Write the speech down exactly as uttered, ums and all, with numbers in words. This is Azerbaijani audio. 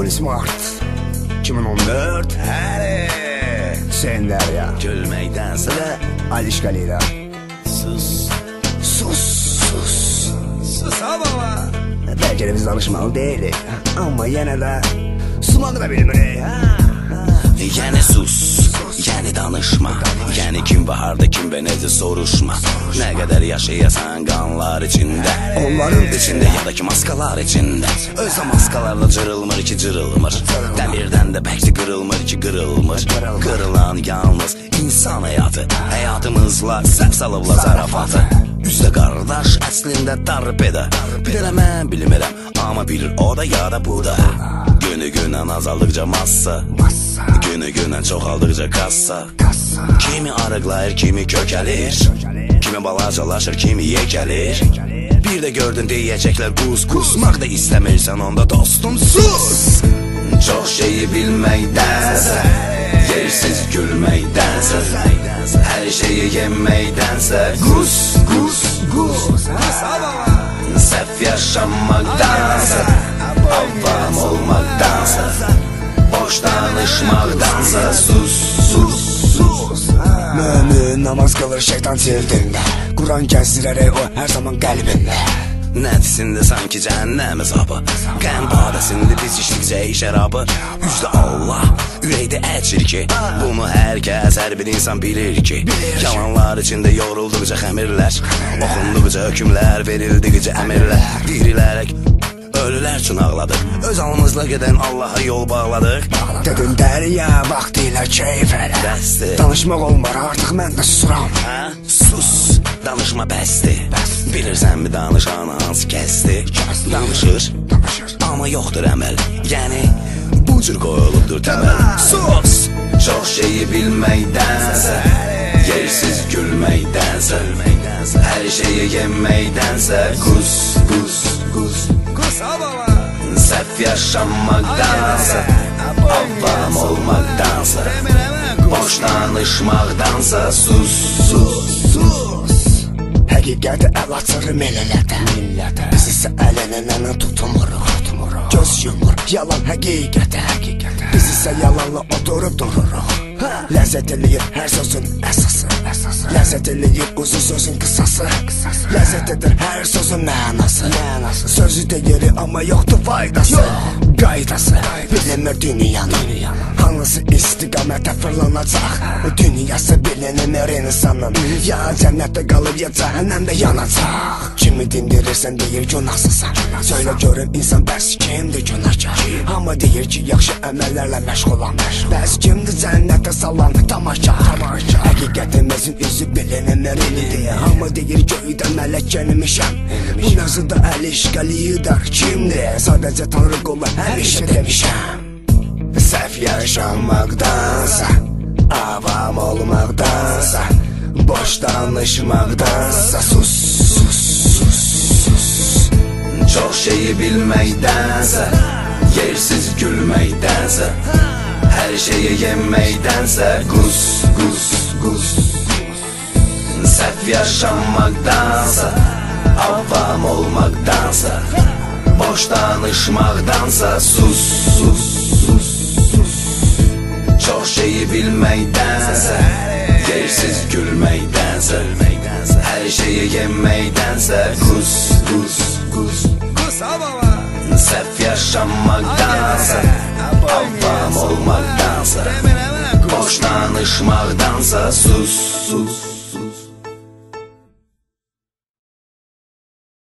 Polis Mart iki min on dört. Həli Hüseyin Dərya Gülməkdənsə də Aliş Qalila. Sus Sus Sus Sus ha baba. Bəlkə də biz danışmalı deyilik, amma yenə də sumağı da bilmirik. Yəni sus, yəni danışma, yəni kim baharda kim və necə soruşma. Nə qədər yaşayasan qanlar içində, onların içində ya da ki maskalar içində. Özə maskalarla cırılmır ki cırılmır, dəmirdən də bəkli qırılmır ki qırılmır. Qırılan yalnız insan həyatı, həyatımızla səhv salıbla zarafatı. Üzdə qardaş əslində darpeda, bir elə mən bilmirəm, amma bilir o da ya da bu da. Günü günən azaldıqca massa, günü günən çoxaldıqca kassa. Kimi arıqlayır, kimi kökəlir, kimi balacalaşır, kimi yekəlir. Bir də gördün deyəcəklər qus, qusmaq da istəmirsən onda dostum sus. Çox şeyi bilməkdənsə, yersiz gülməkdənsə, hər şeyi yemməkdənsə, qus, qus, qus. Səhv yaşanmaqdansa, avvam olmaqdansa, boş danışmaqdansa, sus, sus, sus. Mömin namaz qılır şeytan cildində, Quran gəzdirərək o hər zaman qəlbində. Nəfsində sanki cəhənnəm hesabı, qəm badəsində biz içdikcə şərabı. Üzdə Allah, ürəkdə əcir ki, bunu hər kəs, hər bir insan bilir ki. Yalanlar içində yorulduqca xəmirlər, oxunduqca hökümlər, verildikcə əmirlər. Dirilərək ölülər üçün ağladıq, öz alımızla gedən Allaha yol bağladıq. Dedim Dərya, vaxtilə keyf elə, Bəsdir, danışmaq olmar, artıq mən də susuram. Sus, danışma bəsdir. Bilirsənmi danışan hansı kəsdir? Danışır, amma yoxdur əməl, yəni bu cür qoyulubdur təməl. Sus, çox şeyi bilməkdənsə, yersiz gülməkdənsə, hər şeyi yemməkdənsə, qus, qus, qus. Səhv yaşanmaqdansa, avvam olmaqdansa, boş danışmaqdansa, sus, sus, sus. Həqiqəti əl açır millətə, biz isə ələnənəni tutumuruq. Göz yumur, yalan həqiqətə, biz isə yalanla oturub dururuq. Ləzzət eləyir hər sözün əsası, ləzzət eləyir uzun sözün qısası, ləzzət edir hər sözün mənası. Sözü deyiri amma yoxdur faydası, qaydası bilinmir dünyanın, hansı istiqamətə fırlanacaq. Dünyası bilinmir insanın, ya cənnətdə qalır ya cəhənnəmdə yanacaq. Kimi dindirirsən deyir günahsızsan, söylə görün insan bəs kimdir günahkar. Amma deyir ki yaxşı əməllərlə məşğulam, bəs kimdir cənnətə salan tamaşa. Həqiqətimizin üzü bilinmir indi, amma deyir göydən mələk gəlmişəm. Bu yazıda Aliş Qalidar kimdir? Sadəcə Tanrı qulu həmişə demişəm. Səhv yaşanmaqdansa, avam olmaqdansa, boş danışmaqdansa, sus, sus, sus, sus. Çox şeyi bilməkdənsə, yersiz gülməkdənsə, hər şeyi yemməkdənsə, qus, qus, qus. Səhv yaşanmaqdansa, avvam olmaqdansa, boş danışmaqdansa, sus, sus, sus. Çox şeyi bilməkdənsə, yersiz gülməkdənsə, hər şeyi yemməkdənsə, qus, qus, qus. Səhv yaşanmaqdansa, avvam olmaqdansa, boş danışmaqdansa, sus, sus.